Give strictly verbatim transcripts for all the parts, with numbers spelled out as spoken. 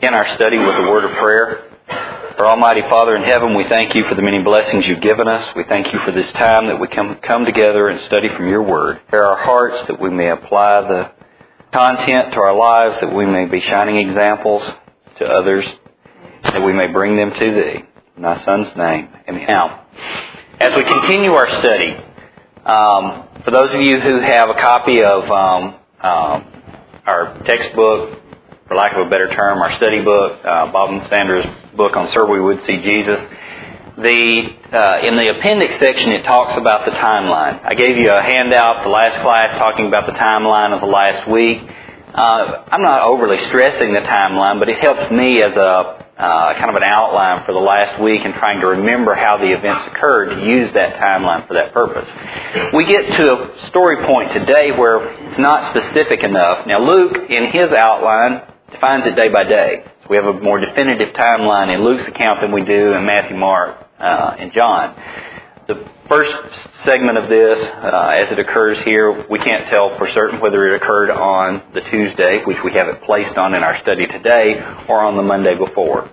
In our study with the word of prayer, our Almighty Father in heaven, we thank you for the many blessings you've given us. We thank you for this time that we come come together and study from your word. Prepare our hearts that we may apply the content to our lives, that we may be shining examples to others, that we may bring them to thee. In thy Son's name, amen. Now, as we continue our study, um, for those of you who have a copy of um, um, our textbook, for lack of a better term, our study book, uh, Bob and Sandra's book on Sir We Would See Jesus. The uh, in the appendix section, it talks about the timeline. I gave you a handout the last class talking about the timeline of the last week. Uh, I'm not overly stressing the timeline, but it helps me as a uh, kind of an outline for the last week and trying to remember how the events occurred to use that timeline for that purpose. We get to a story point today where it's not specific enough. Now, Luke, in his outline, defines it day by day. So we have a more definitive timeline in Luke's account than we do in Matthew, Mark, uh, and John. The first segment of this, uh, as it occurs here, we can't tell for certain whether it occurred on the Tuesday, which we have it placed on in our study today, or on the Monday before.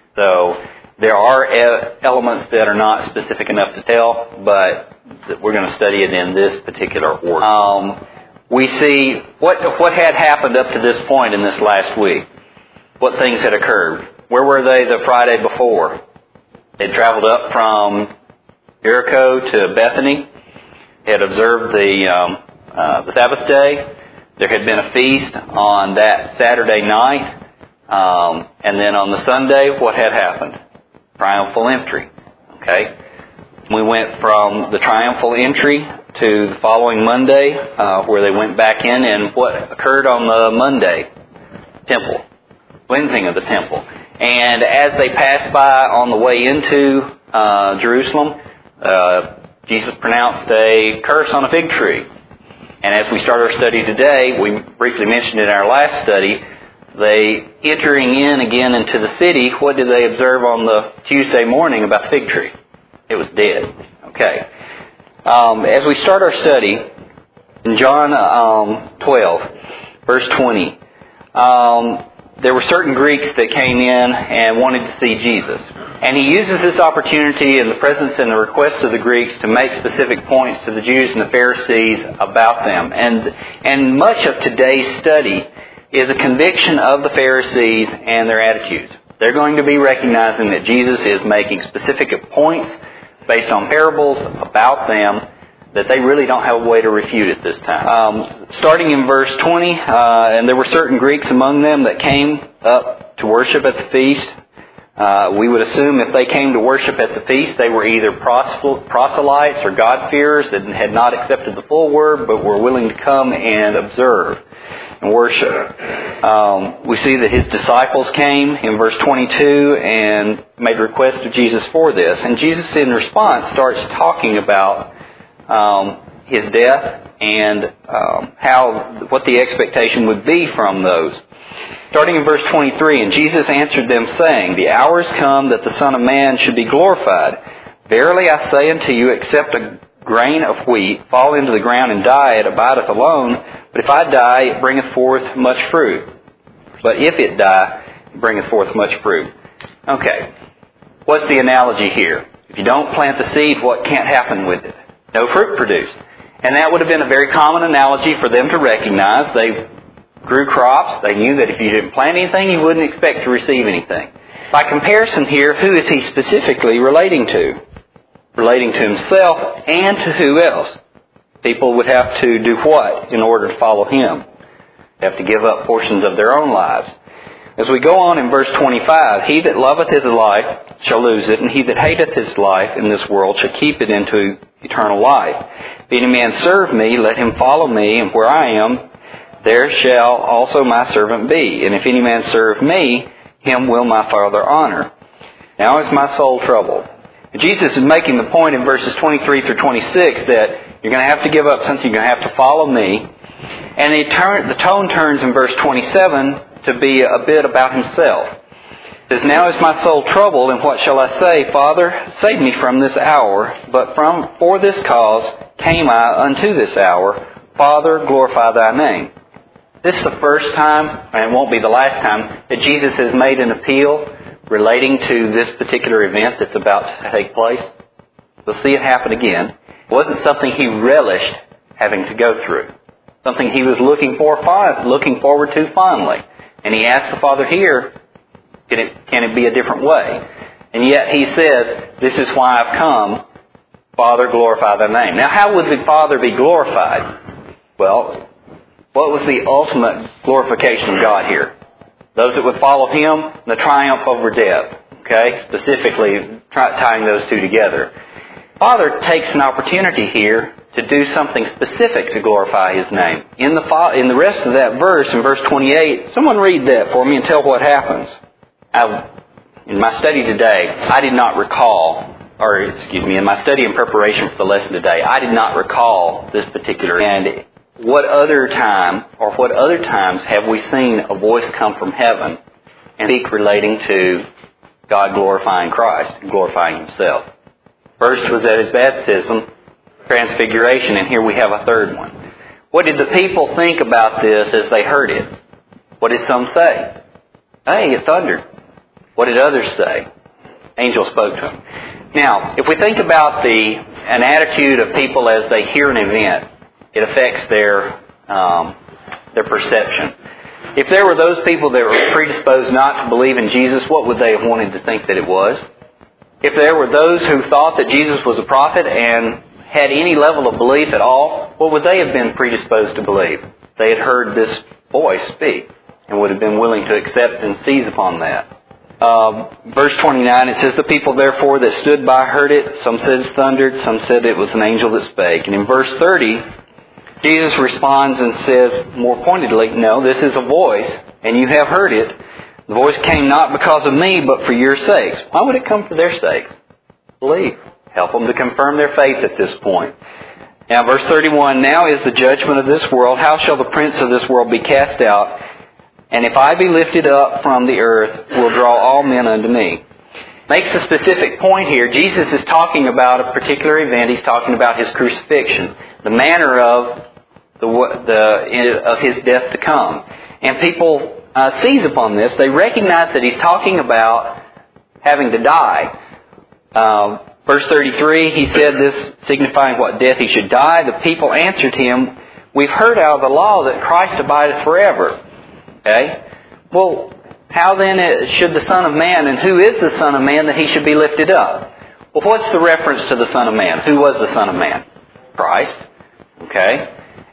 So there are elements that are not specific enough to tell, but we're going to study it in this particular order. Um, we see what what had happened up to this point in this last week. What things had occurred. Where were they the Friday before? They traveled up from Jericho to Bethany, had observed the um, uh, the Sabbath day. There had been a feast on that Saturday night, um, and then on the Sunday, what had happened? Triumphal entry. Okay, we went from the triumphal entry to the following Monday, uh, where they went back in, and what occurred on the Monday? Temple, cleansing of the temple, and as they passed by on the way into uh, Jerusalem. Uh, Jesus pronounced a curse on a fig tree. And as we start our study today, we briefly mentioned in our last study, they entering in again into the city, what did they observe on the Tuesday morning about the fig tree? It was dead. Okay. Um, as we start our study, in John um, twelve, verse twenty, um, there were certain Greeks that came in and wanted to see Jesus. And he uses this opportunity in the presence and the request of the Greeks to make specific points to the Jews and the Pharisees about them. And and much of today's study is a conviction of the Pharisees and their attitudes. They're going to be recognizing that Jesus is making specific points based on parables about them that they really don't have a way to refute at this time. Um, starting in verse twenty, uh, and there were certain Greeks among them that came up to worship at the feast. Uh, we would assume if they came to worship at the feast, they were either proselytes or God-fearers that had not accepted the full word, but were willing to come and observe and worship. Um, we see that his disciples came in verse twenty-two and made request of Jesus for this. And Jesus, in response, starts talking about um, his death and um, how what the expectation would be from those. Starting in verse twenty-three, and Jesus answered them, saying, The hour is come that the Son of Man should be glorified. Verily I say unto you, except a grain of wheat fall into the ground and die, it abideth alone. But if I die, it bringeth forth much fruit. But if it die, it bringeth forth much fruit. Okay, what's the analogy here? If you don't plant the seed, what can't happen with it? No fruit produced. And that would have been a very common analogy for them to recognize. They grew crops. They knew that if you didn't plant anything, you wouldn't expect to receive anything. By comparison here, who is he specifically relating to? Relating to himself and to who else? People would have to do what in order to follow him? They have to give up portions of their own lives. As we go on in verse twenty-five, He that loveth his life shall lose it, and he that hateth his life in this world shall keep it into eternal life. If any man serve me, let him follow me, and where I am, there shall also my servant be. And if any man serve me, him will my Father honor. Now is my soul troubled. And Jesus is making the point in verses twenty-three through twenty-six that you're going to have to give up something, you're going to have to follow me. And the, turn, the tone turns in verse twenty-seven to be a bit about himself. It says, Now is my soul troubled, and what shall I say? Father, save me from this hour. But from for this cause came I unto this hour. Father, glorify thy name. This is the first time, and it won't be the last time, that Jesus has made an appeal relating to this particular event that's about to take place. We'll see it happen again. It wasn't something he relished having to go through. Something he was looking for, looking forward to fondly. And he asked the Father here, can it, can it be a different way? And yet he says, this is why I've come. Father, glorify thy name. Now, how would the Father be glorified? Well, what was the ultimate glorification of God here? Those that would follow Him, the triumph over death. Okay? Specifically, tying those two together. Father takes an opportunity here to do something specific to glorify His name. In the in the rest of that verse, in verse twenty-eight, someone read that for me and tell what happens. I, in my study today, I did not recall, or excuse me, in my study in preparation for the lesson today, I did not recall this particular. And what other time, or what other times have we seen a voice come from heaven and speak relating to God glorifying Christ, glorifying Himself? First was at His baptism, Transfiguration, and here we have a third one. What did the people think about this as they heard it? What did some say? Hey, it thundered. What did others say? Angel spoke to them. Now, if we think about the an attitude of people as they hear an event, it affects their um, their perception. If there were those people that were predisposed not to believe in Jesus, what would they have wanted to think that it was? If there were those who thought that Jesus was a prophet and had any level of belief at all, what would they have been predisposed to believe? They had heard this voice speak and would have been willing to accept and seize upon that. Uh, verse twenty-nine, it says, the people therefore that stood by heard it. Some said it thundered, some said it was an angel that spake. And in verse thirty, Jesus responds and says more pointedly, no, this is a voice, and you have heard it. The voice came not because of me, but for your sakes. Why would it come for their sakes? Believe. Help them to confirm their faith at this point. Now, verse thirty-one, now is the judgment of this world. How shall the prince of this world be cast out? And if I be lifted up from the earth, will draw all men unto me. Makes a specific point here. Jesus is talking about a particular event. He's talking about His crucifixion, the manner of the, the of His death to come. And people uh, seize upon this. They recognize that He's talking about having to die. Uh, verse thirty-three, He said this, signifying what death He should die. The people answered Him, we've heard out of the law that Christ abideth forever. Okay? Well, how then should the Son of Man, and who is the Son of Man that He should be lifted up? Well, what's the reference to the Son of Man? Who was the Son of Man? Christ. Okay?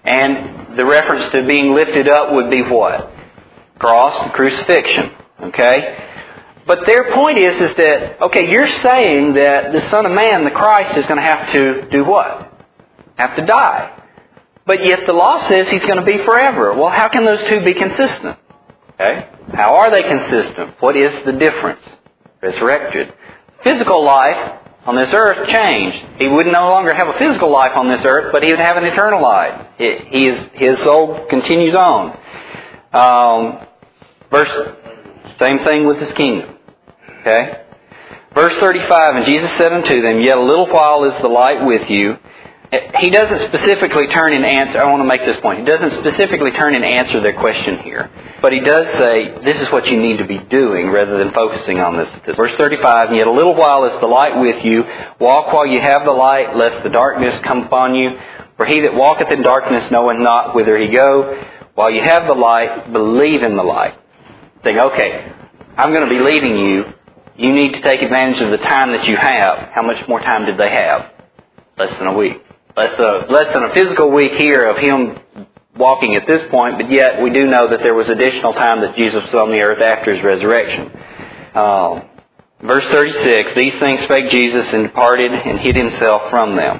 And the reference to being lifted up would be what? Cross and crucifixion. Okay? But their point is, is that, okay, you're saying that the Son of Man, the Christ, is going to have to do what? Have to die. But yet the law says He's going to be forever. Well, how can those two be consistent? Okay? How are they consistent? What is the difference? Resurrected. Physical life on this earth changed. He would no longer have a physical life on this earth, but He would have an eternal life. It, he is, his soul continues on. Um, verse, same thing with His kingdom. Okay? Verse thirty-five, and Jesus said unto them, yet a little while is the light with you. He doesn't specifically turn and answer, I want to make this point, He doesn't specifically turn and answer their question here. But He does say, this is what you need to be doing, rather than focusing on this. Verse thirty-five, and yet a little while is the light with you. Walk while you have the light, lest the darkness come upon you. For he that walketh in darkness knoweth not whither he go. While you have the light, believe in the light. Think, okay, I'm going to be leaving you. You need to take advantage of the time that you have. How much more time did they have? Less than a week. Less, uh, less than a physical week here of Him walking at this point, but yet we do know that there was additional time that Jesus was on the earth after His resurrection. Uh, verse thirty-six, these things spake Jesus and departed and hid Himself from them.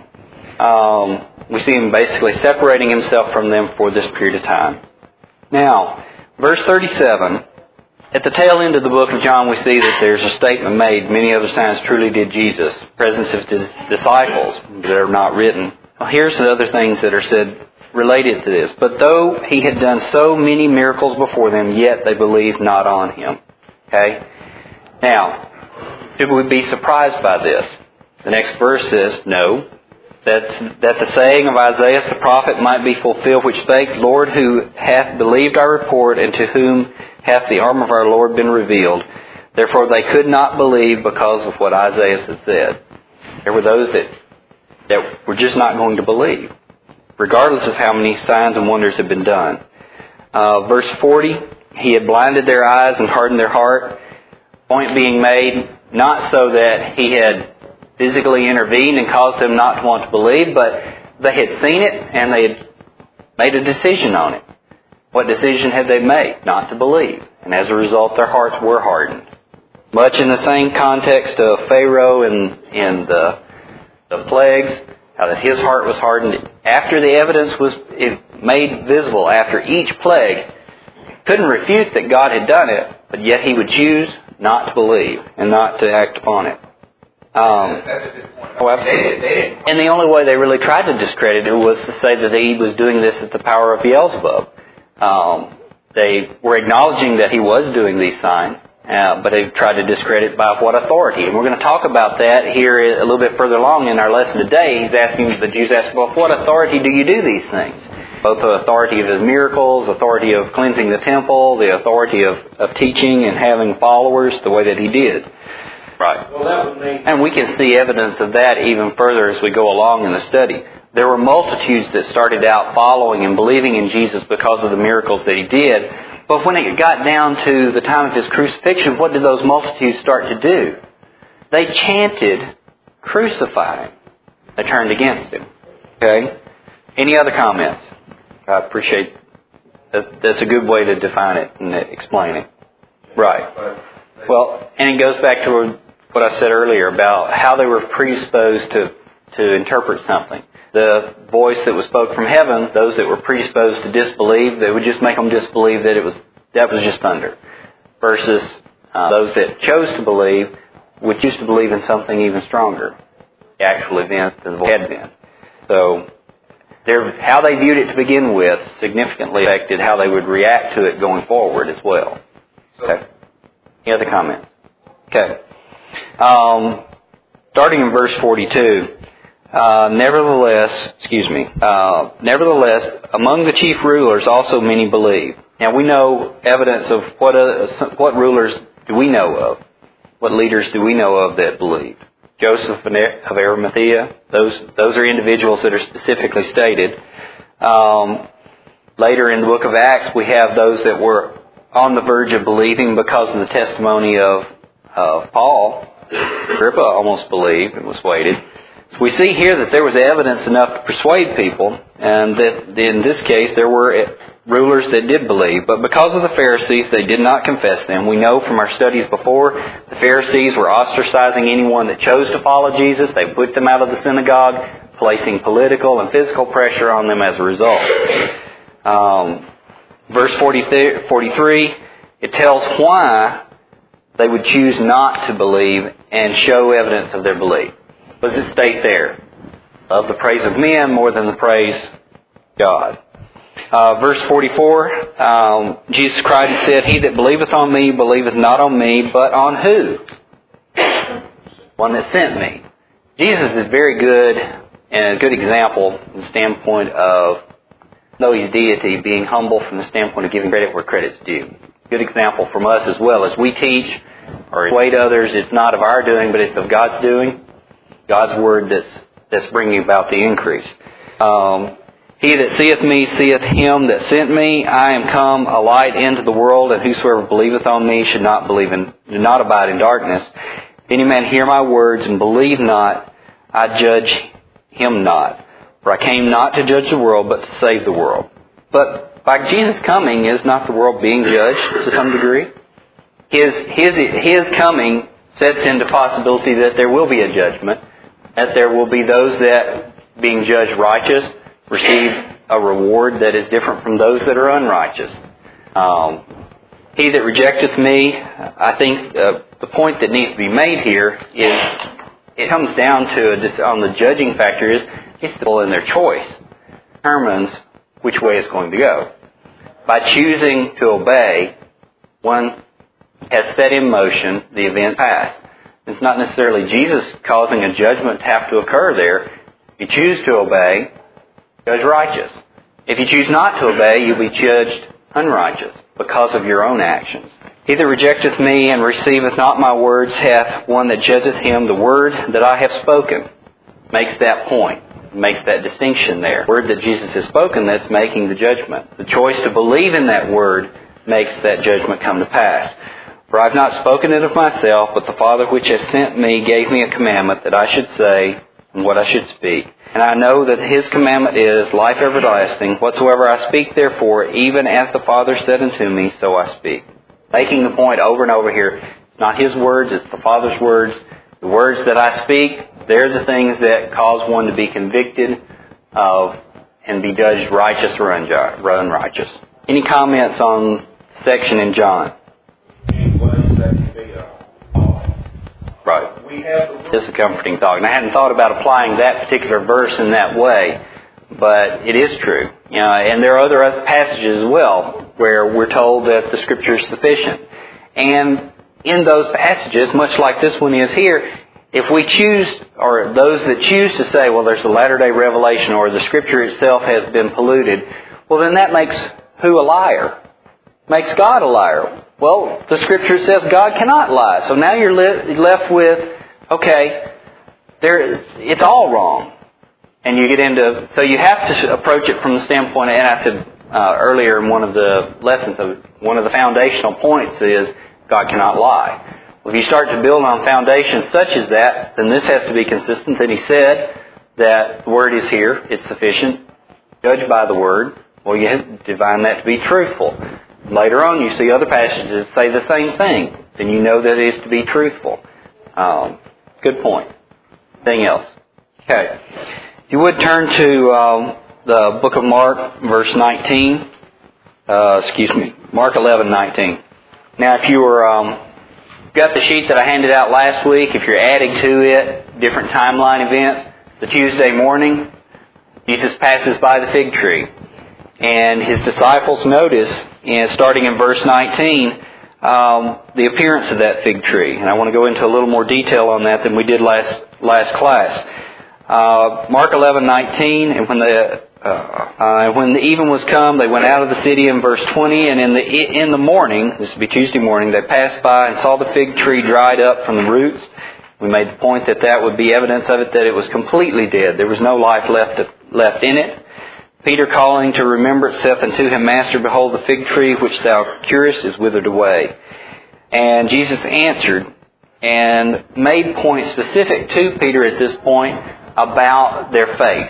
Um, we see Him basically separating Himself from them for this period of time. Now, verse thirty-seven, at the tail end of the book of John we see that there's a statement made, many other signs truly did Jesus, presence of His disciples that are not written. Well, here's the other things that are said related to this. But though He had done so many miracles before them, yet they believed not on Him. Okay? Now, should we be surprised by this? The next verse says, no. That, that the saying of Isaiah the prophet might be fulfilled, which spake, Lord, who hath believed our report, and to whom hath the arm of our Lord been revealed? Therefore they could not believe because of what Isaiah had said. There were those that, that were just not going to believe, regardless of how many signs and wonders had been done. Uh, verse forty, He had blinded their eyes and hardened their heart. Point being made, not so that He had physically intervened and caused them not to want to believe, but they had seen it and they had made a decision on it. What decision had they made? Not to believe. And as a result, their hearts were hardened. Much in the same context of Pharaoh and, and the, the plagues, how that his heart was hardened. After the evidence was made visible, after each plague, couldn't refute that God had done it, but yet he would choose not to believe and not to act upon it. Um, oh, absolutely. And the only way they really tried to discredit it was to say that he was doing this at the power of Beelzebub. Um, they were acknowledging that he was doing these signs, uh, but they tried to discredit by what authority. And we're going to talk about that here a little bit further along in our lesson today. He's asking, the Jews ask, well, what authority do you do these things? Both the authority of his miracles, authority of cleansing the temple, the authority of, of teaching and having followers the way that he did. Right. Well, that would mean... And we can see evidence of that even further as we go along in the study. There were multitudes that started out following and believing in Jesus because of the miracles that he did. But when it got down to the time of his crucifixion, what did those multitudes start to do? They chanted, "Crucify him." They turned against him. Okay? Any other comments? I appreciate that. That's a good way to define it and explain it. Right. Well, and it goes back to what I said earlier about how they were predisposed to, to interpret something. The voice that was spoke from heaven, those that were predisposed to disbelieve, they would just make them disbelieve that it was that was just thunder. Versus uh, those that chose to believe would choose to believe in something even stronger, the actual event than the had been. So how they viewed it to begin with significantly affected how they would react to it going forward as well. Okay. Any other comments? Okay. Um, starting in verse forty-two, uh, nevertheless, excuse me, uh, nevertheless, among the chief rulers also many believed. Now we know evidence of what uh, what rulers do we know of? What leaders do we know of that believed? Joseph of Arimathea. Those those are individuals that are specifically stated. Um, later in the book of Acts, we have those that were on the verge of believing because of the testimony of uh, Paul. Agrippa almost believed and was waited. We see here that there was evidence enough to persuade people, and that in this case there were rulers that did believe. But because of the Pharisees, they did not confess them. We know from our studies before, the Pharisees were ostracizing anyone that chose to follow Jesus. They put them out of the synagogue, placing political and physical pressure on them as a result. Um, verse forty-three, it tells why they would choose not to believe and show evidence of their belief. What does it state there? Love the praise of men more than the praise of God. Uh, verse forty-four, um, Jesus cried and said, "He that believeth on me believeth not on me, but on who? One that sent me." Jesus is very good and a good example from the standpoint of, though he's deity, being humble from the standpoint of giving credit where credit's due. Good example from us as well. As we teach or persuade others, it's not of our doing, but it's of God's doing. God's word that's that's bringing about the increase. Um, He that seeth me seeth him that sent me. I am come a light into the world, and whosoever believeth on me should not believe in, do not abide in darkness. If any man hear my words and believe not, I judge him not. For I came not to judge the world, but to save the world. But by Jesus' coming, is not the world being judged to some degree? His his his coming sets into possibility that there will be a judgment, that there will be those that, being judged righteous, receive a reward that is different from those that are unrighteous. Um, he that rejecteth me, I think uh, the point that needs to be made here is it comes down to, a, on the judging factor, is it's still in their choice. Determines which way it's going to go. By choosing to obey, one has set in motion the event past. It's not necessarily Jesus causing a judgment to have to occur there. If you choose to obey, judge righteous. If you choose not to obey, you'll be judged unrighteous because of your own actions. He that rejecteth me and receiveth not my words hath one that judgeth him. The word that I have spoken makes that point, makes that distinction there. The word that Jesus has spoken, that's making the judgment. The choice to believe in that word makes that judgment come to pass. For I have not spoken it of myself, but the Father which has sent me gave me a commandment that I should say and what I should speak. And I know that His commandment is life everlasting. Whatsoever I speak therefore, even as the Father said unto me, so I speak. Making the point over and over here, it's not His words, it's the Father's words. The words that I speak, they're the things that cause one to be convicted of and be judged righteous or unrighteous. Any comments on the section in John? Right. This is a comforting thought. And I hadn't thought about applying that particular verse in that way, but it is true. You know, and there are other passages as well where we're told that the Scripture is sufficient. And in those passages, much like this one is here, if we choose, or those that choose to say, well, there's a latter-day revelation or the Scripture itself has been polluted, well, then that makes who a liar? Makes God a liar. Well, the Scripture says God cannot lie. So now you're li- left with, okay, there, it's all wrong. And you get into, so you have to approach it from the standpoint, and I said uh, earlier in one of the lessons, of one of the foundational points is God cannot lie. Well, if you start to build on foundations such as that, then this has to be consistent. That He said that the Word is here, it's sufficient. Judge by the Word. Well, you have to define that to be truthful. Later on, you see other passages that say the same thing. Then you know that it is to be truthful. Um, good point. Anything else? Okay. If you would turn to um, the book of Mark, verse nineteen. Uh, excuse me, Mark eleven nineteen. Now, if you were um, got the sheet that I handed out last week, if you're adding to it different timeline events, the Tuesday morning, Jesus passes by the fig tree. And His disciples notice, and starting in verse nineteen, um, the appearance of that fig tree. And I want to go into a little more detail on that than we did last last class. Uh, Mark eleven nineteen, and when the uh, uh, when the even was come, they went out of the city in verse twenty, and in the in the morning, this would be Tuesday morning, they passed by and saw the fig tree dried up from the roots. We made the point that that would be evidence of it, that it was completely dead. There was no life left left in it. Peter, calling to remembrance, saith unto him, Master, behold, the fig tree which thou curest is withered away. And Jesus answered and made point specific to Peter at this point about their faith.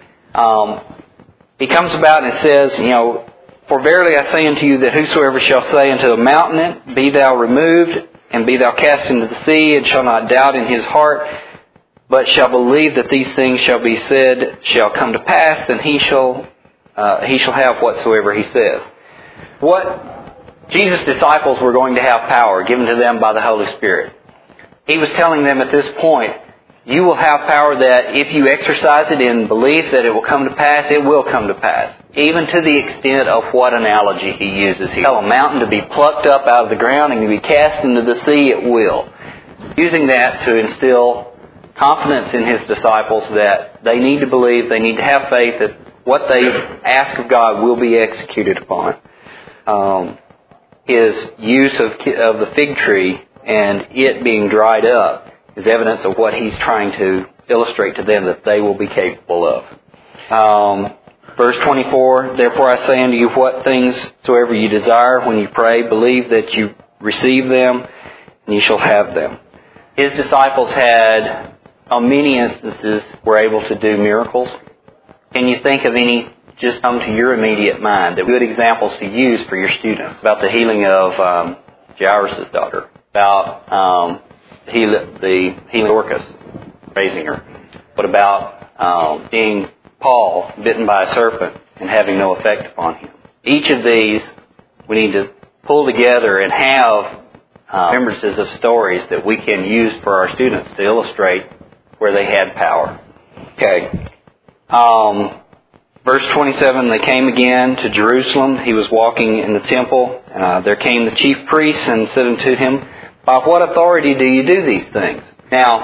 Um, he comes about and says, you know, For verily I say unto you that whosoever shall say unto the mountain, Be thou removed, and be thou cast into the sea, and shall not doubt in his heart, but shall believe that these things shall be said, shall come to pass, then he shall uh, he shall have whatsoever he says. What Jesus' disciples were going to have power given to them by the Holy Spirit. He was telling them at this point, you will have power that if you exercise it in belief that it will come to pass, it will come to pass. Even to the extent of what analogy he uses here. Tell a mountain to be plucked up out of the ground and to be cast into the sea, it will. Using that to instill confidence in his disciples that they need to believe, they need to have faith that what they ask of God will be executed upon. Um, his use of, of the fig tree and it being dried up is evidence of what he's trying to illustrate to them that they will be capable of. Um, verse twenty-four, Therefore I say unto you, what things soever you desire when you pray, believe that you receive them, and you shall have them. His disciples had, on many instances, were able to do miracles. Can you think of any just come to your immediate mind that good examples to use for your students? About the healing of um, Jairus' daughter. About um, heal, the healing of Dorcas, raising her. What about um, being Paul bitten by a serpent and having no effect upon him? Each of these we need to pull together and have uh, remembrances of stories that we can use for our students to illustrate where they had power. Okay. Um, verse twenty-seven, They came again to Jerusalem. He was walking in the temple. Uh, there came the chief priests and said unto him, By what authority do you do these things? Now,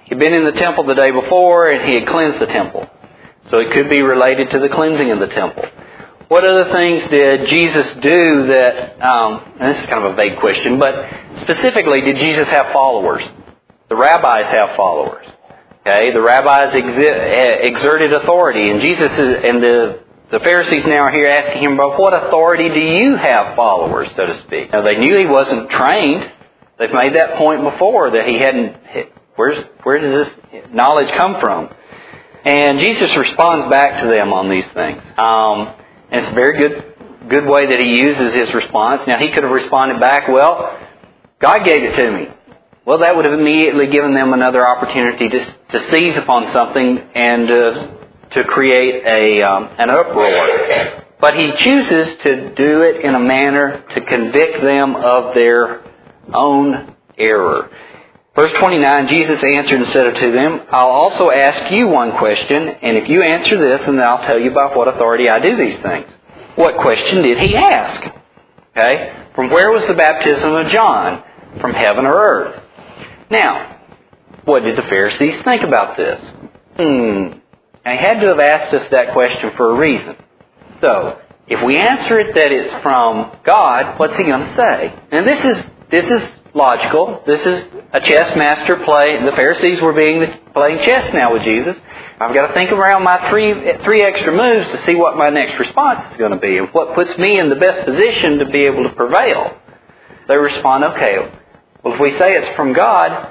He'd been in the temple the day before and he had cleansed the temple. So it could be related to the cleansing of the temple. What other things did Jesus do that, um, and this is kind of a vague question, but specifically, did Jesus have followers? The rabbis have followers. Okay, the rabbis exi- exerted authority, and Jesus is, and the, the Pharisees now are here asking him about what authority do you have followers, so to speak. Now they knew he wasn't trained. They've made that point before that he hadn't. Where's where does this knowledge come from? And Jesus responds back to them on these things. Um, and it's a very good good way that he uses his response. Now he could have responded back, well, God gave it to me. Well, that would have immediately given them another opportunity to, to seize upon something and uh, to create a um, an uproar. But he chooses to do it in a manner to convict them of their own error. Verse twenty-nine, Jesus answered and said to them, I'll also ask you one question, and if you answer this, then I'll tell you by what authority I do these things. What question did he ask? Okay, from where was the baptism of John? From heaven or earth? Now, what did the Pharisees think about this? Hmm, they had to have asked us that question for a reason. So, if we answer it that it's from God, what's he going to say? And this is this is logical. This is a chess master play. The Pharisees were being playing chess now with Jesus. I've got to think around my three three extra moves to see what my next response is going to be and what puts me in the best position to be able to prevail. They respond, okay, well, if we say it's from God,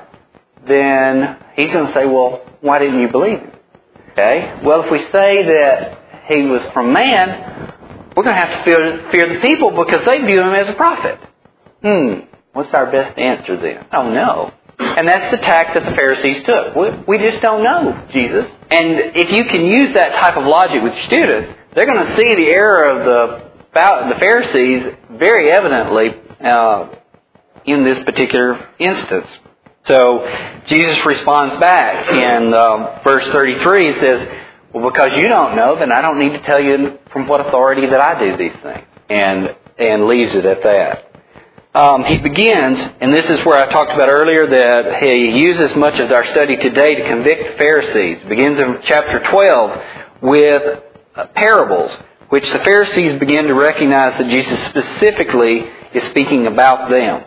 then he's going to say, well, why didn't you believe him? Okay? Well, if we say that he was from man, we're going to have to fear, fear the people because they view him as a prophet. Hmm. What's our best answer then? Oh, no. And that's the tack that the Pharisees took. We, we just don't know, Jesus. And if you can use that type of logic with students, they're going to see the error of the, the Pharisees very evidently uh, in this particular instance. So Jesus responds back in uh, verse thirty-three. He says, well, because you don't know, then I don't need to tell you from what authority that I do these things. And, and leaves it at that. Um, he begins, and this is where I talked about earlier that he uses much of our study today to convict the Pharisees. Begins in chapter twelve with uh, parables, which the Pharisees begin to recognize that Jesus specifically is speaking about them.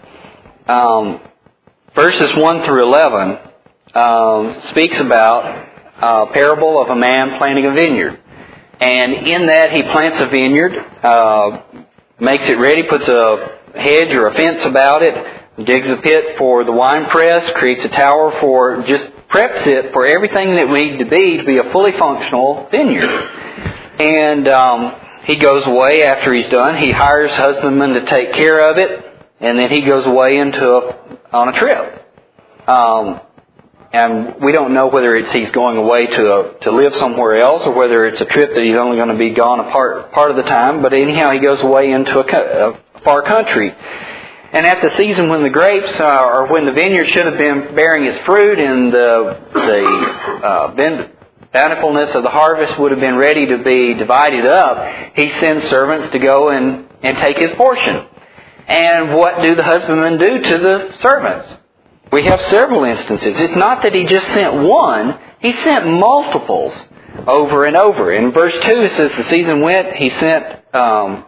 Um, verses one through eleven um, speaks about a parable of a man planting a vineyard. And in that he plants a vineyard, uh, makes it ready, puts a hedge or a fence about it, digs a pit for the wine press, creates a tower for, just preps it for everything that we need to be to be a fully functional vineyard. And um, he goes away after he's done. He hires husbandmen to take care of it, and then he goes away into a, on a trip. Um, and we don't know whether it's he's going away to a, to live somewhere else or whether it's a trip that he's only going to be gone a part part of the time. But anyhow, he goes away into a, a far country. And at the season when the grapes, uh, or when the vineyard should have been bearing its fruit and the, the uh, bountifulness of the harvest would have been ready to be divided up, he sends servants to go and, and take his portion. And what do the husbandmen do to the servants? We have several instances. It's not that he just sent one, he sent multiples over and over. In verse two it says the season went, he sent um,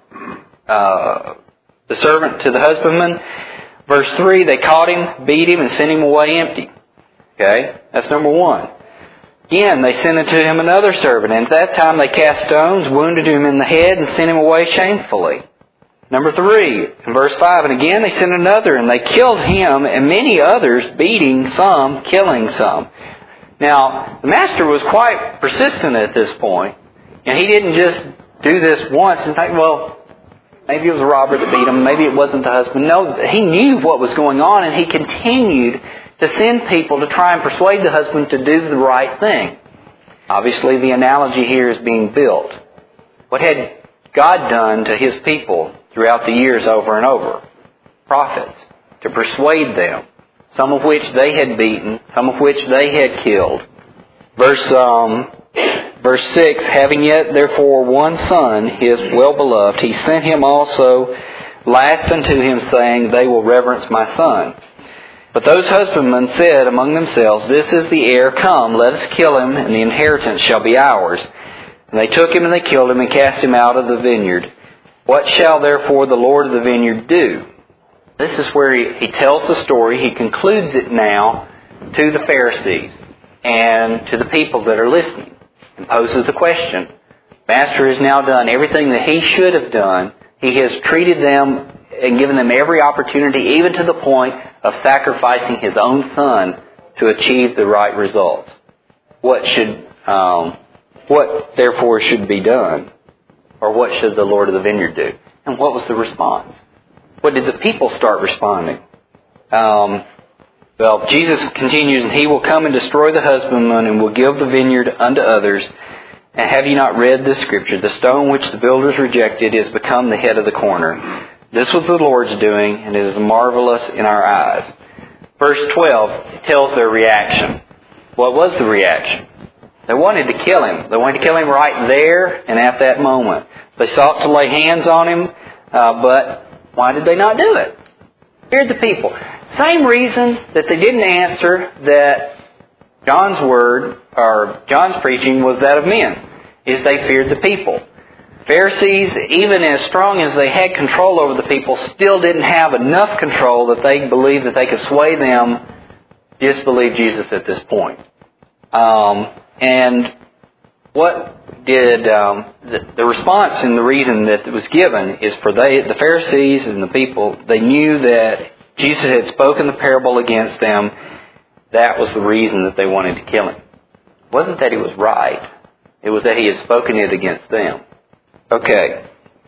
uh, the servant to the husbandman. Verse three, they caught him, beat him, and sent him away empty. Okay, that's number one. Again, they sent to him another servant, and at that time they cast stones, wounded him in the head, and sent him away shamefully. Number three, in verse five, and again they sent another, and they killed him, and many others, beating some, killing some. Now, the master was quite persistent at this point, and he didn't just do this once and think, well, maybe it was a robber that beat him. Maybe it wasn't the husband. No, he knew what was going on, and he continued to send people to try and persuade the husband to do the right thing. Obviously, the analogy here is being built. What had God done to His people throughout the years over and over? Prophets. To persuade them. Some of which they had beaten. Some of which they had killed. Verse um, verse six, having yet therefore one son, his well-beloved, he sent him also last unto him, saying, they will reverence my son. But those husbandmen said among themselves, This is the heir, come, let us kill him, and the inheritance shall be ours. And they took him and they killed him and cast him out of the vineyard. What shall therefore the Lord of the vineyard do? This is where he, he tells the story. He concludes it now to the Pharisees and to the people that are listening, and poses the question. Master has now done everything that he should have done. He has treated them and given them every opportunity, even to the point of sacrificing his own son to achieve the right results. What should, um, what therefore should be done? Or what should the Lord of the vineyard do? And what was the response? What did the people start responding? Um, well, Jesus continues, And he will come and destroy the husbandman and will give the vineyard unto others. And have you not read this scripture? The stone which the builders rejected is become the head of the corner. This was the Lord's doing, and it is marvelous in our eyes. Verse twelve tells their reaction. What was the reaction? They wanted to kill him. They wanted to kill him right there and at that moment. They sought to lay hands on him, uh, but why did they not do it? Feared the people. Same reason that they didn't answer that John's word, or John's preaching, was that of men, is they feared the people. Pharisees, even as strong as they had control over the people, still didn't have enough control that they believed that they could sway them disbelieve Jesus at this point. Um, and what did um, the, the response and the reason that was given is for they, the Pharisees and the people, they knew that Jesus had spoken the parable against them. That was the reason that they wanted to kill him. It wasn't that he was right. It was that he had spoken it against them. Okay.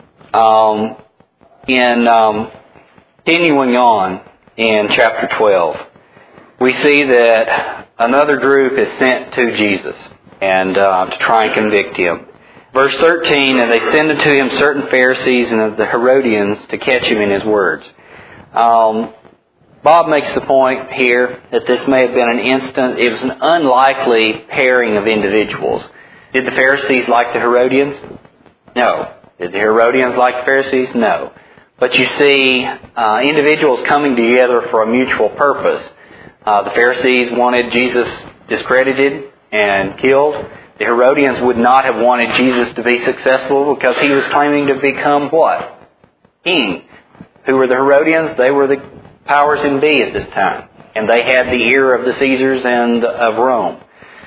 Um, in um, continuing on in chapter twelve, we see that another group is sent to Jesus and uh, to try and convict him. Verse thirteen, And they sent unto him certain Pharisees and of the Herodians to catch him in his words. Um, Bob makes the point here that this may have been an instant, it was an unlikely pairing of individuals. Did the Pharisees like the Herodians? No. Did the Herodians like the Pharisees? No. But you see uh, individuals coming together for a mutual purpose. Uh, the Pharisees wanted Jesus discredited and killed. The Herodians would not have wanted Jesus to be successful because he was claiming to become what? King. Who were the Herodians? They were the powers in be at this time. And they had the ear of the Caesars and of Rome.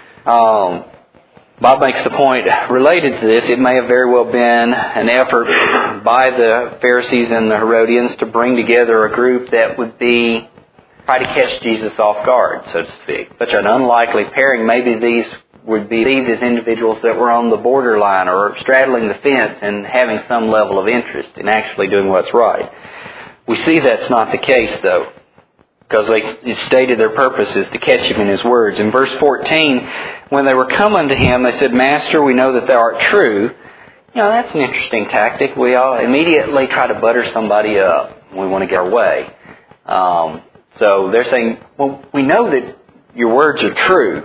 Um, Bob makes the point related to this. It may have very well been an effort by the Pharisees and the Herodians to bring together a group that would be try to catch Jesus off guard, so to speak. Such an unlikely pairing. Maybe these would be viewed as individuals that were on the borderline or straddling the fence and having some level of interest in actually doing what's right. We see that's not the case, though, because they stated their purpose is to catch him in his words. In verse fourteen, when they were come unto him, they said, Master, we know that thou art true. You know, that's an interesting tactic. We all immediately try to butter somebody up when we want to get our way. Um, so they're saying, well, we know that your words are true.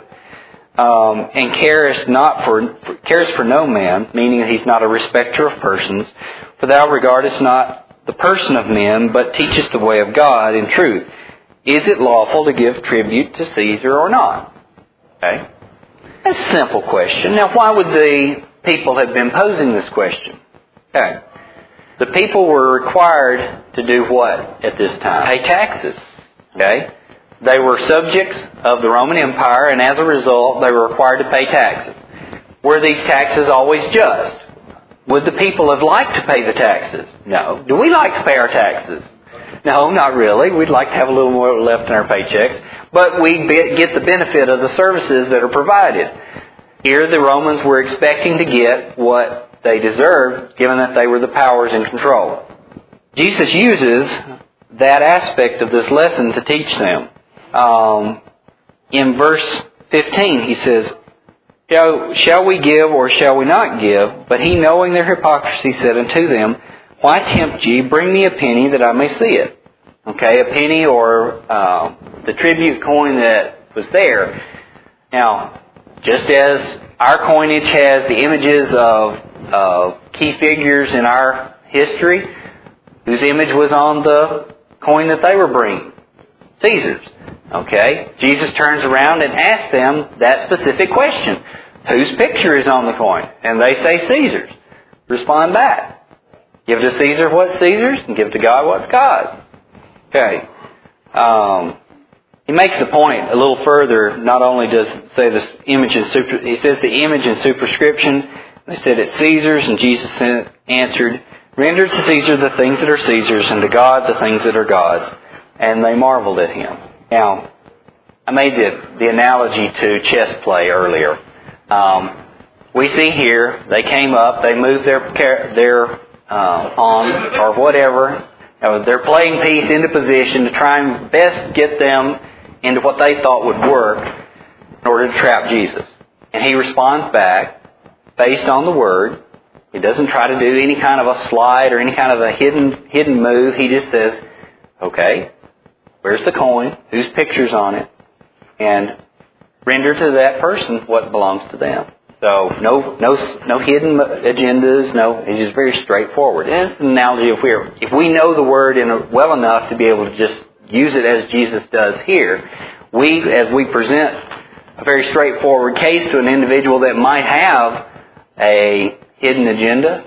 Um, and carest not for, cares for no man, meaning that he's not a respecter of persons. For thou regardest not the person of men, but teachest the way of God in truth. Is it lawful to give tribute to Caesar or not? Okay. That's a simple question. Now, why would the people have been posing this question? Okay. The people were required to do what at this time? Pay taxes. Okay. They were subjects of the Roman Empire, and as a result, they were required to pay taxes. Were these taxes always just? Would the people have liked to pay the taxes? No. Do we like to pay our taxes? No, not really. We'd like to have a little more left in our paychecks. But we get the benefit of the services that are provided. Here the Romans were expecting to get what they deserved, given that they were the powers in control. Jesus uses that aspect of this lesson to teach them. Um, in verse fifteen, he says, Shall, shall we give or shall we not give? But he, knowing their hypocrisy, said unto them, Why tempt ye? Bring me a penny that I may see it. Okay, a penny or uh, the tribute coin that was there. Now, just as our coinage has the images of uh, key figures in our history, whose image was on the coin that they were bringing. Caesar's. Okay? Jesus turns around and asks them that specific question. Whose picture is on the coin? And they say Caesar's. Respond back. Give to Caesar what's Caesar's and give to God what's God's. Okay. Um, he makes the point a little further. Not only does it say this image and super, he says the image and superscription. They said it's Caesar's, and Jesus answered, "Render to Caesar the things that are Caesar's, and to God the things that are God's." And they marveled at him. Now, I made the, the analogy to chess play earlier. Um, we see here, they came up, they moved their their uh, pawn or whatever, uh, their playing piece into position to try and best get them into what they thought would work in order to trap Jesus. And he responds back based on the Word. He doesn't try to do any kind of a slide or any kind of a hidden hidden move. He just says, okay, where's the coin? Whose picture's on it? And render to that person what belongs to them. So no no no hidden agendas. No, it's just very straightforward. And it's an analogy if we if we know the Word in a, well enough to be able to just use it as Jesus does here, we as we present a very straightforward case to an individual that might have a hidden agenda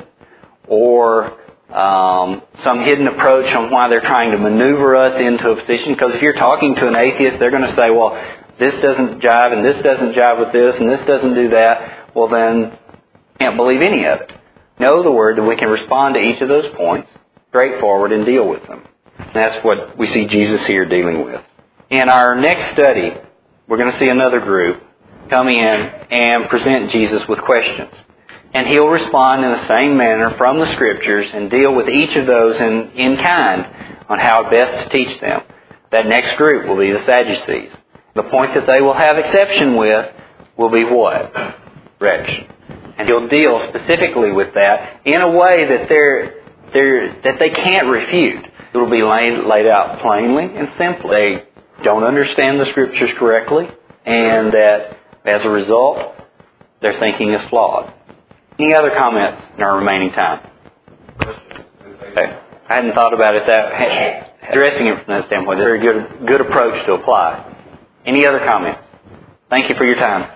or um, some hidden approach on why they're trying to maneuver us into a position. Because if you're talking to an atheist, they're going to say, well, this doesn't jive and this doesn't jive with this and this doesn't do that. Well, then, can't believe any of it. Know the Word that we can respond to each of those points straightforward and deal with them. And that's what we see Jesus here dealing with. In our next study, we're going to see another group come in and present Jesus with questions. And he'll respond in the same manner from the Scriptures and deal with each of those in, in kind on how best to teach them. That next group will be the Sadducees. The point that they will have exception with will be what? Correction. And he'll deal specifically with that in a way that they're, they're, that they can't refute. It will be laid, laid out plainly and simply. They don't understand the Scriptures correctly, and that as a result, their thinking is flawed. Any other comments in our remaining time? Okay. I hadn't thought about it that addressing it from that standpoint. It's a very good good approach to apply. Any other comments? Thank you for your time.